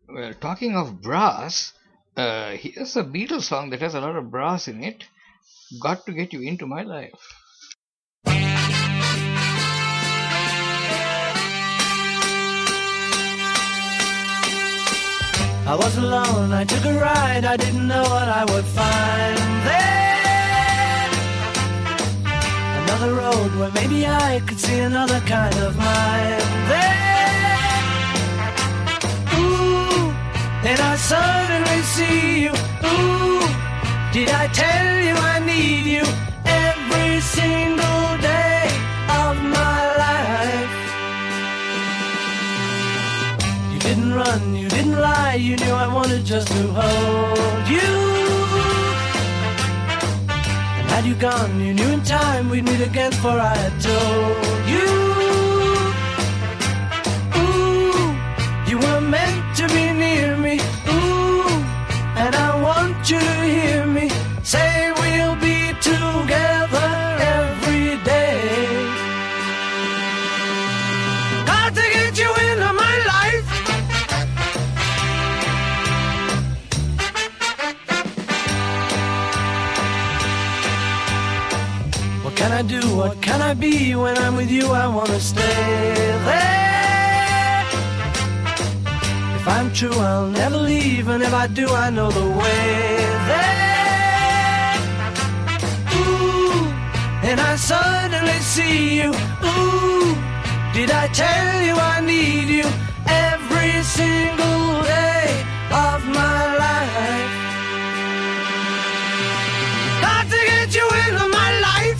Well, talking of brass, here's a Beatles song that has a lot of brass in it. Got to get you into my life. I was alone, I took a ride, I didn't know what I would find there. Another road where maybe I could see another kind of mind there. Ooh, then I suddenly see you. Ooh, did I tell you I need you every single day of my life? You didn't run, you didn't lie, you knew I wanted just to hold you. And had you gone, you knew in time we'd meet again, for I had told you. Ooh, you were meant to be near me. Ooh, and I want you to hear me say we'll be together every day. Got to get you into my life. What can I do? What can I be? When I'm with you, I wanna stay there. If I'm true, I'll never leave, and if I do, I know the way there. Ooh, and I suddenly see you. Ooh, did I tell you I need you every single day of my life? Got to get you into my life.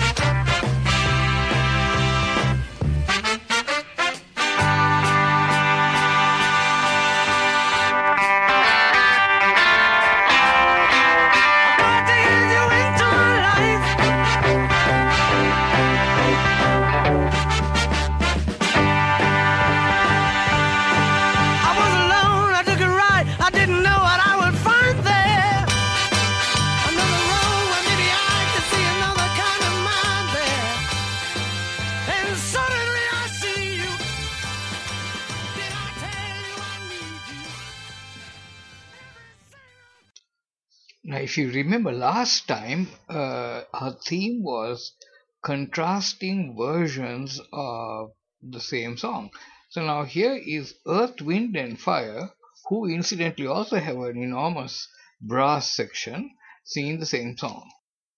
Now, if you remember last time, our theme was contrasting versions of the same song. So now here is Earth, Wind and Fire, who incidentally also have an enormous brass section singing the same song.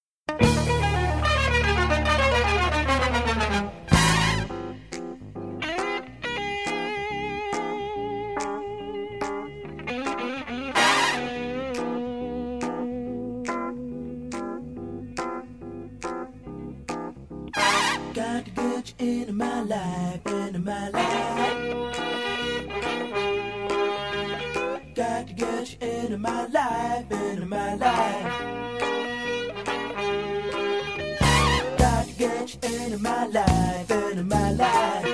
Got to get you into my life, into my life. Got to get you into my life, into my life. Got to get you into my life, into my life.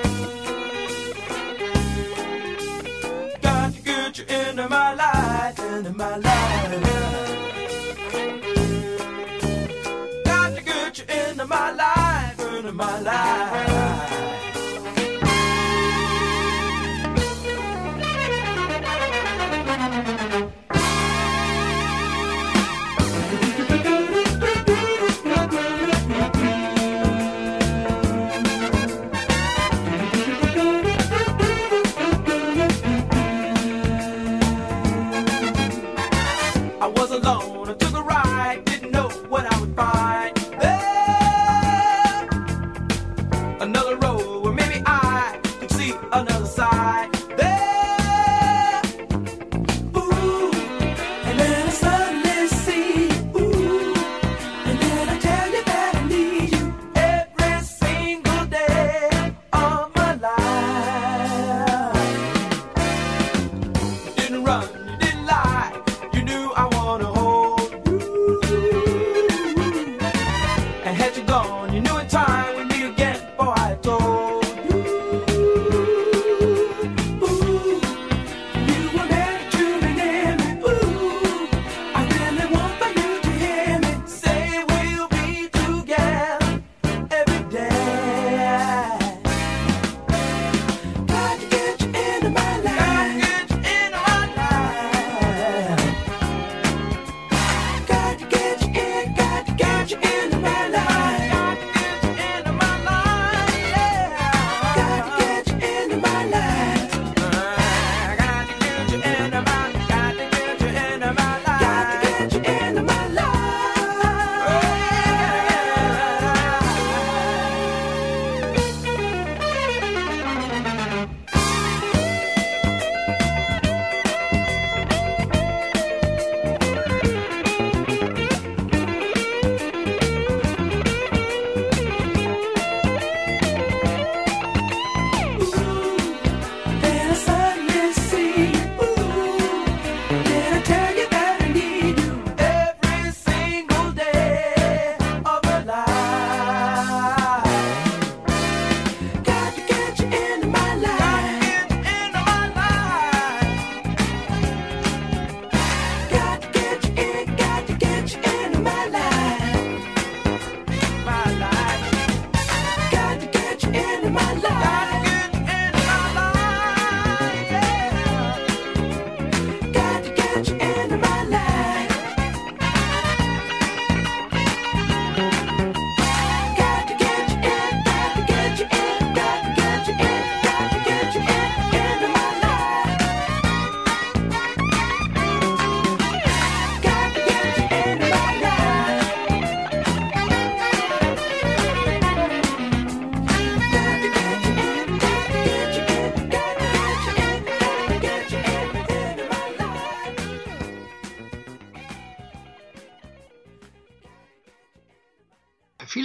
Got to get you into my life, into my life. Got to get you into my life, into my life.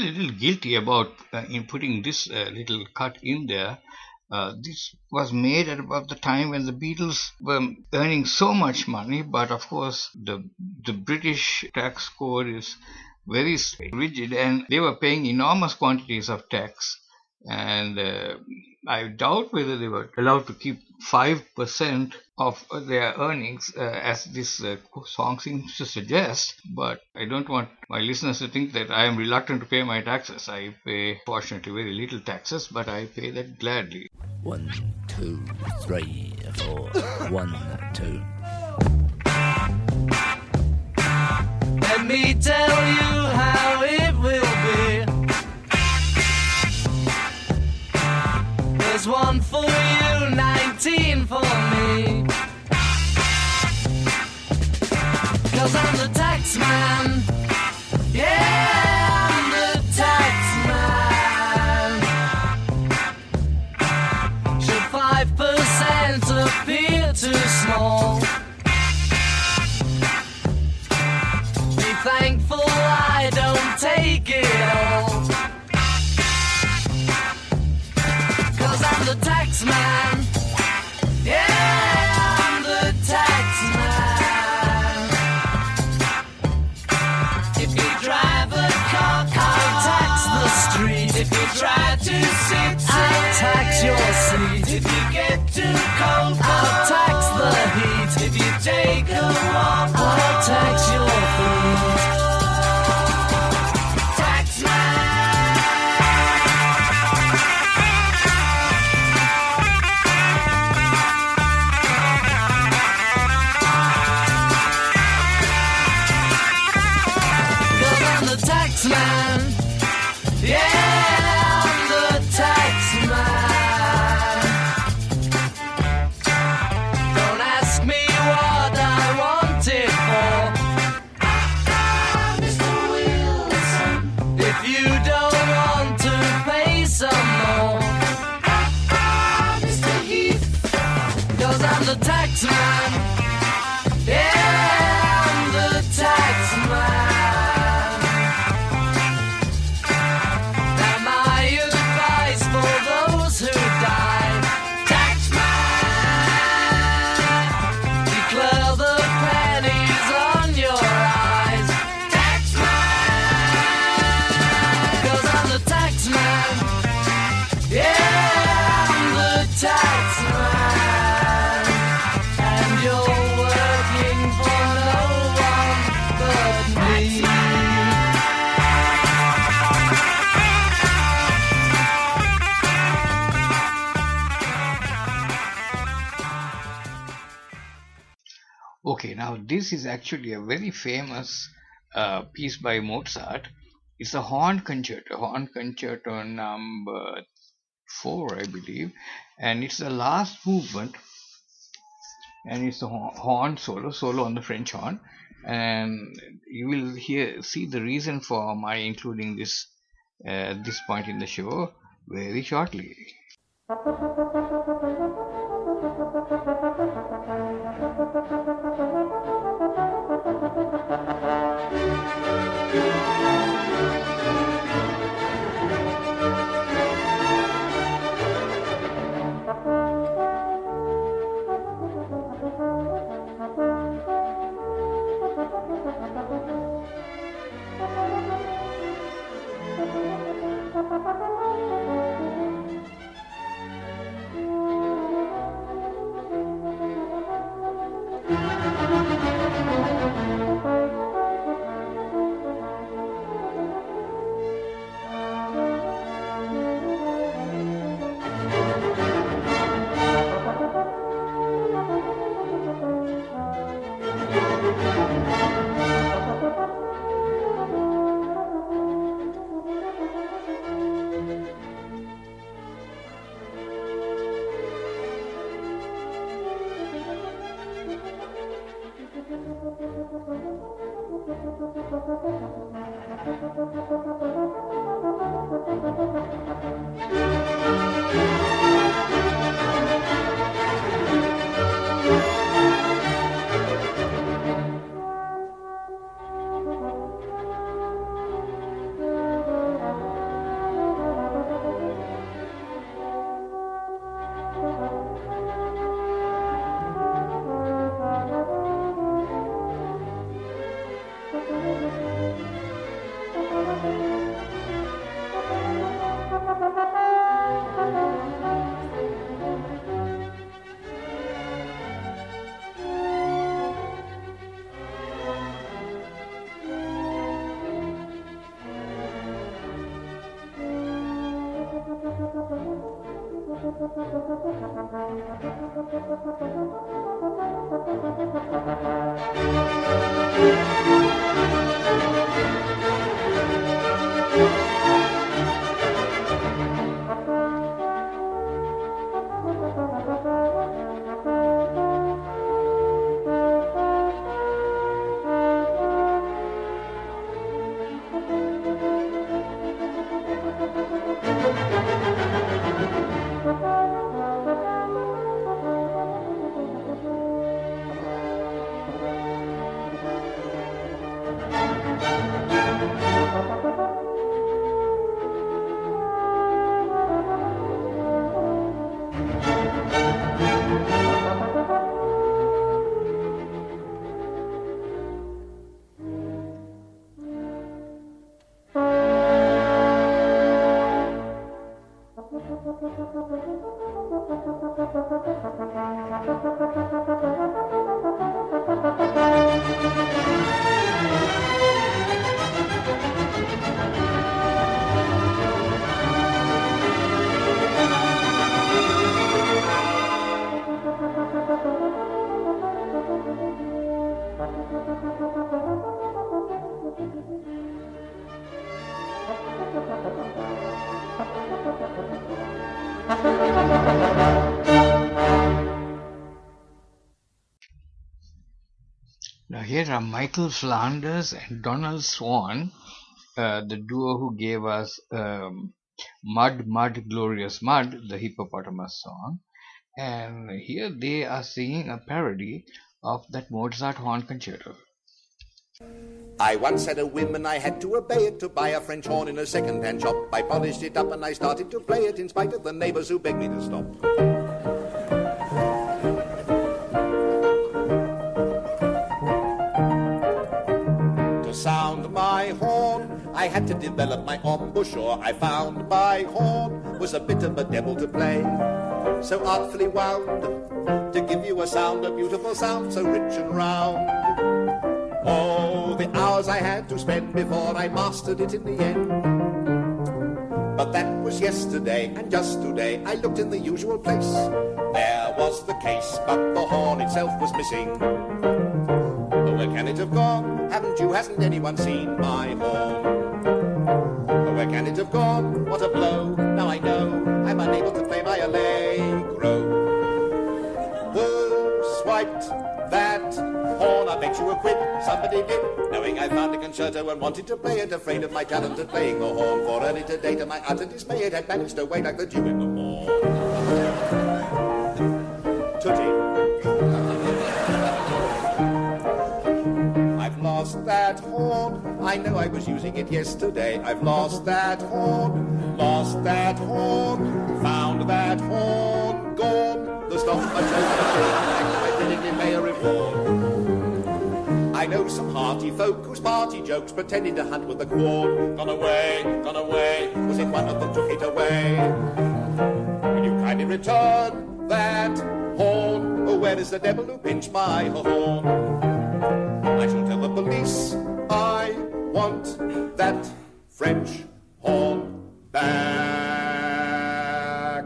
feel a little guilty about in putting this little cut in there. This was made at about the time when the Beatles were earning so much money, but of course the British tax code is very rigid, and they were paying enormous quantities of tax. And I doubt whether they were allowed to keep 5% of their earnings, as this song seems to suggest. But I don't want my listeners to think that I am reluctant to pay my taxes. I pay, fortunately, very little taxes, but I pay that gladly. 1, 2, 3, 4. 1, 2. Let me tell you how it will be. There's 1 for you, 19 for me. 'Cause I'm the tax man. Yeah, I'm the tax man. Should 5% appear too small? Be thankful I don't take it all. 'Cause I'm the tax man. Yeah, I'm the tax man. If you drive a car, I'll tax the street. If you try to sit, I'll tax your seat. If you get too cold, I'll tax the heat. If you take a walk, I'll tax your food. Tax man. Tax man, yeah, I'm the tax man. Don't ask me what I want it for, Mr. Wilson. If you don't want to pay some more, Mr. Heath. 'Cause I'm the tax man, yeah, I'm the tax man. Okay, now this is actually a very famous piece by Mozart. It's a horn concerto number 4, I believe, and it's the last movement, and it's a horn solo on the French horn, and you will see the reason for my including this this point in the show very shortly. Now here are Michael Flanders and Donald Swan, the duo who gave us Mud, Mud, Glorious Mud, the hippopotamus song. And here they are singing a parody of that Mozart horn concerto. I once had a whim and I had to obey it to buy a French horn in a second-hand shop. I polished it up and I started to play it in spite of the neighbors who begged me to stop. To sound my horn, I had to develop my embouchure. I found my horn was a bit of a devil to play, so artfully wound to give you a sound, a beautiful sound, so rich and round. Oh, the hours I had to spend before I mastered it in the end. But that was yesterday, and just today I looked in the usual place. There was the case, but the horn itself was missing. Oh, where can it have gone? Hasn't anyone seen my horn? Oh, where can it have gone? What a blow. Now I know I'm unable to play my allegro. Who swiped that horn? I bet you a quid somebody did, knowing I found a concerto and wanted to play it, afraid of my talent at playing the horn. For early today, to my utter dismay, it had managed to wait like the dew in the morn. Tootie. I've lost that horn. I know I was using it yesterday. I've lost that horn. Lost that horn. Found that horn. Gone. The stock I chose I didn't pay a reward. I know some hearty folk whose party jokes pretended to hunt with the quad. Gone away, was it one of them took it away? Will you kindly return that horn? Oh, where is the devil who pinched my horn? I shall tell the police I want that French horn back.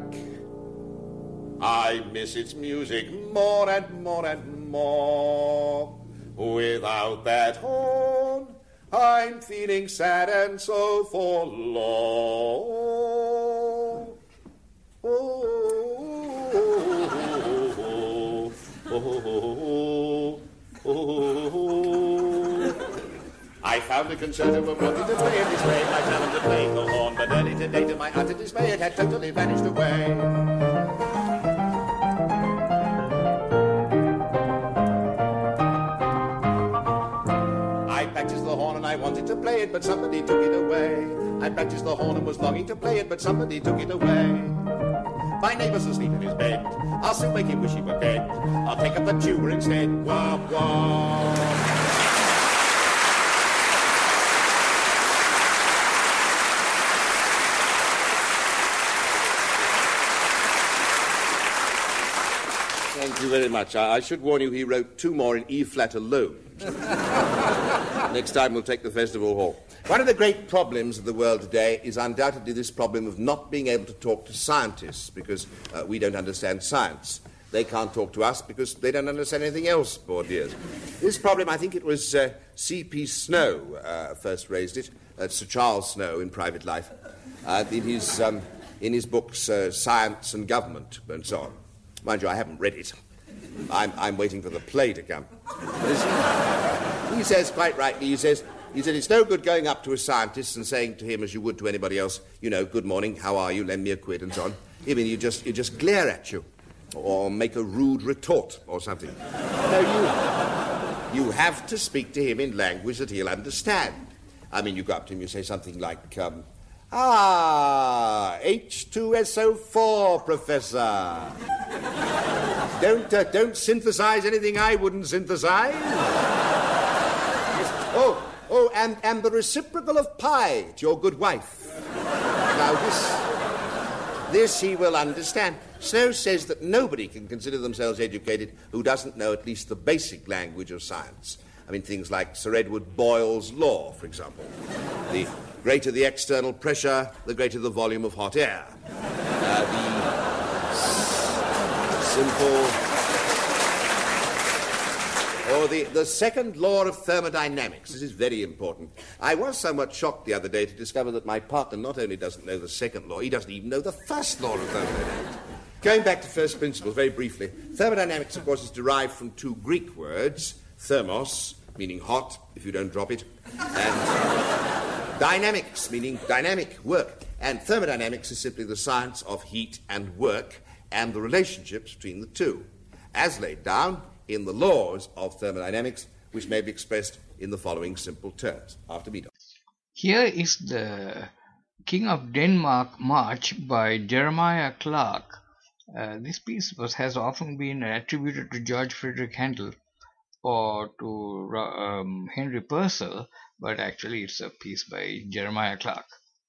I miss its music more and more and more. Without that horn, I'm feeling sad and so forlorn. I found a concerto and wanted to play it this way. My talent to play the horn, but early today, to my utter dismay, it had totally vanished away. I wanted to play it, but somebody took it away. I practiced the horn and was longing to play it, but somebody took it away. My neighbour's asleep in his bed. I'll soon make him wish he were dead. I'll take up the tuba instead. Wah, wah. Thank you very much. I should warn you, he wrote 2 more in E-flat alone. Next time we'll take the Festival Hall. One of the great problems of the world today is undoubtedly this problem of not being able to talk to scientists because we don't understand science. They can't talk to us because they don't understand anything else, poor dears. This problem, I think it was C.P. Snow first raised it, Sir Charles Snow in private life, in his books Science and Government and so on. Mind you, I haven't read it. I'm waiting for the play to come. He says, quite rightly, he said, it's no good going up to a scientist and saying to him, as you would to anybody else, good morning, how are you, lend me a quid, and so on. I mean, you just glare at you, or make a rude retort, or something. No, you have to speak to him in language that he'll understand. I mean, you go up to him, you say something like, H2SO4, Professor. Don't synthesize anything I wouldn't synthesize. Oh, and the reciprocal of pi to your good wife. Now, this he will understand. Snow says that nobody can consider themselves educated who doesn't know at least the basic language of science. I mean, things like Sir Edward Boyle's law, for example. The greater the external pressure, the greater the volume of hot air. The second law of thermodynamics. This is very important. I was somewhat shocked the other day to discover that my partner not only doesn't know the second law, he doesn't even know the first law of thermodynamics. Going back to first principles, very briefly, thermodynamics, of course, is derived from two Greek words, thermos, meaning hot, if you don't drop it, and dynamics, meaning dynamic work. And thermodynamics is simply the science of heat and work and the relationships between the two, as laid down in the laws of thermodynamics, which may be expressed in the following simple terms. After me, Doctor. Here is the King of Denmark March by Jeremiah Clarke. This piece has often been attributed to George Frederick Handel or to Henry Purcell, but actually it's a piece by Jeremiah Clarke.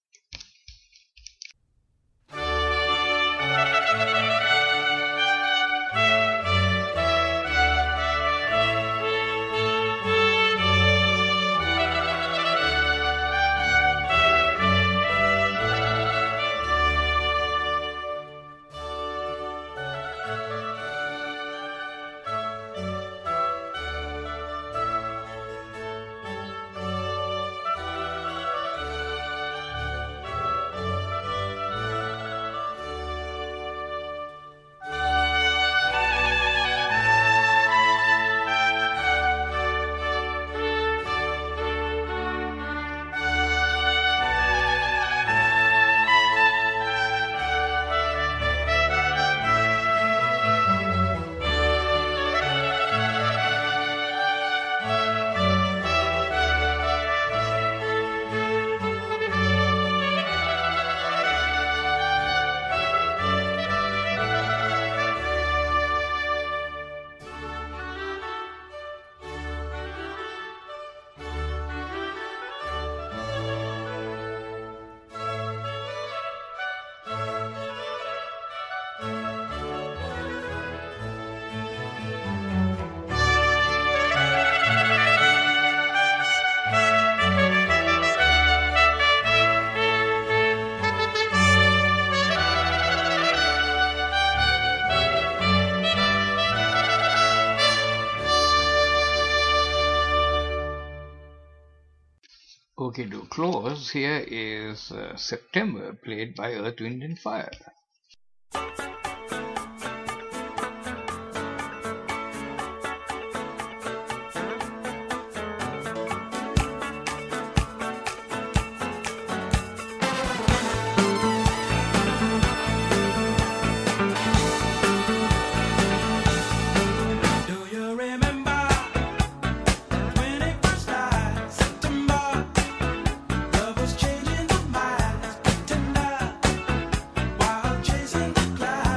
Okay, to close, here is September, played by Earth, Wind and Fire. Changing the minds, tender, while chasing the clouds.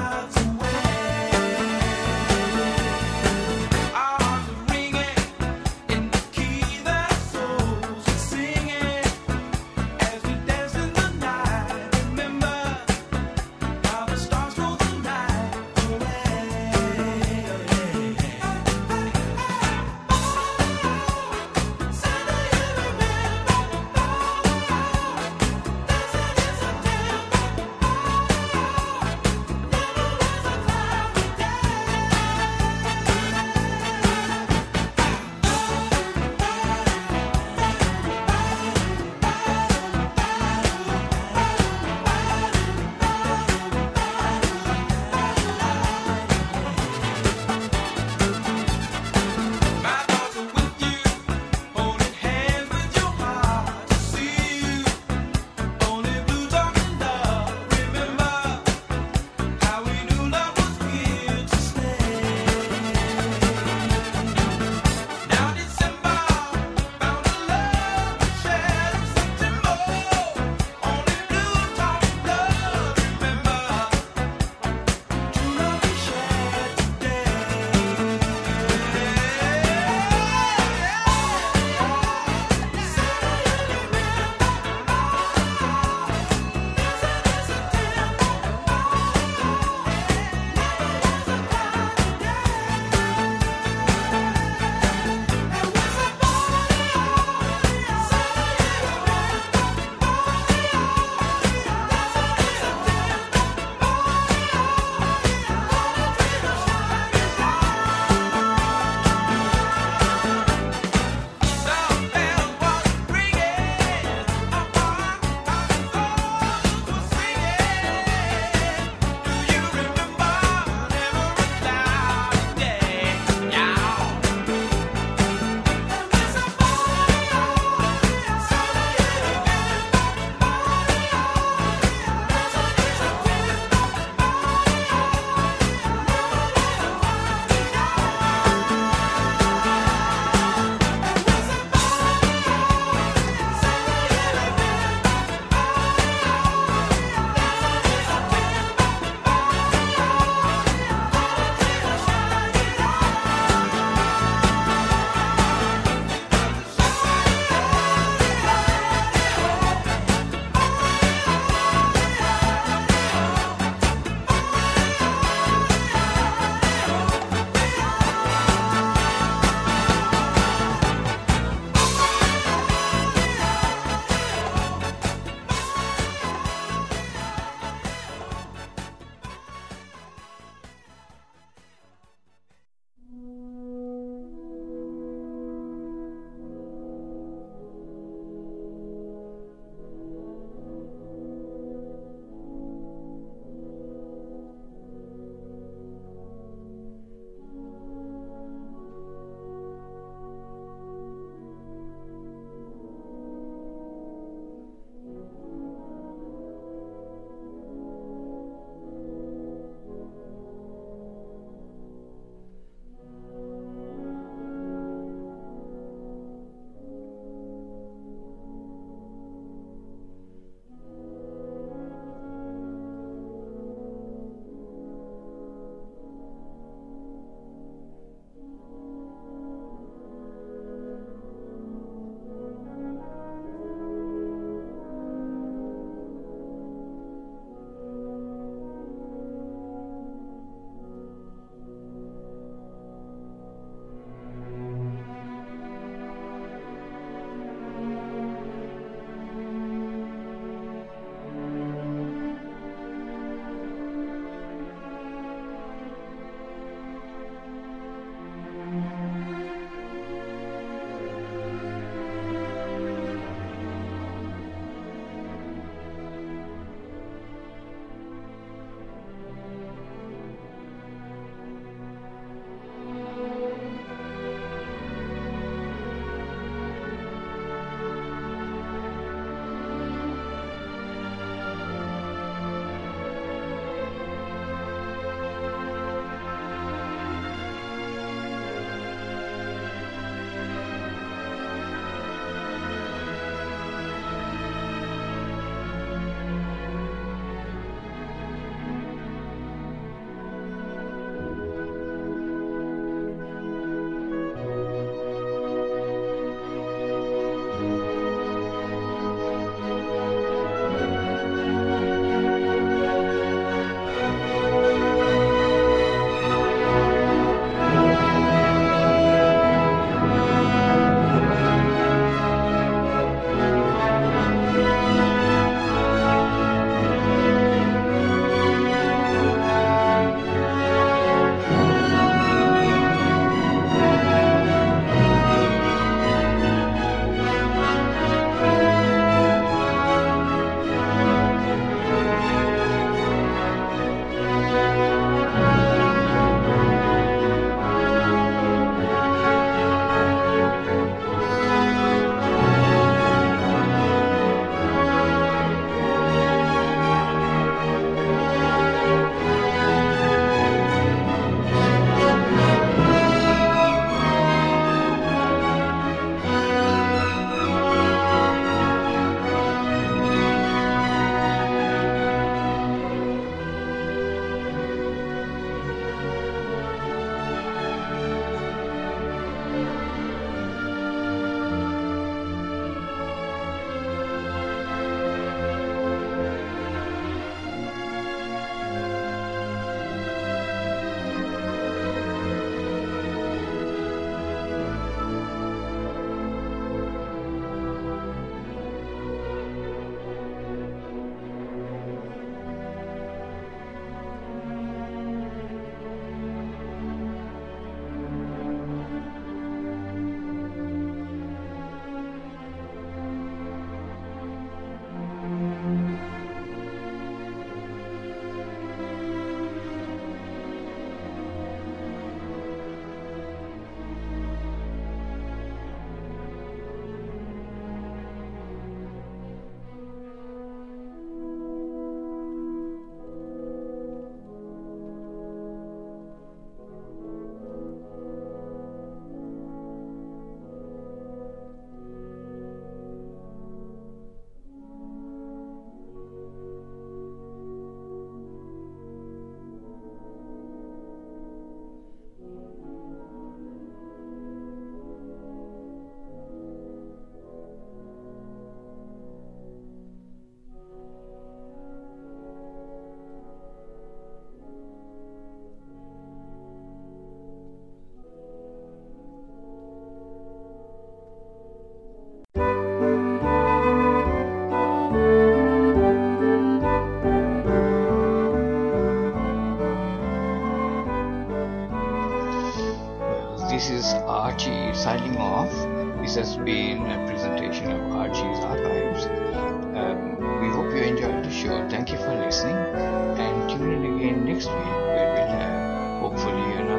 this is Archie signing off. This has been a presentation of Archie's Archives. We hope you enjoyed the show. Thank you for listening, and tune in again next week where we'll have hopefully another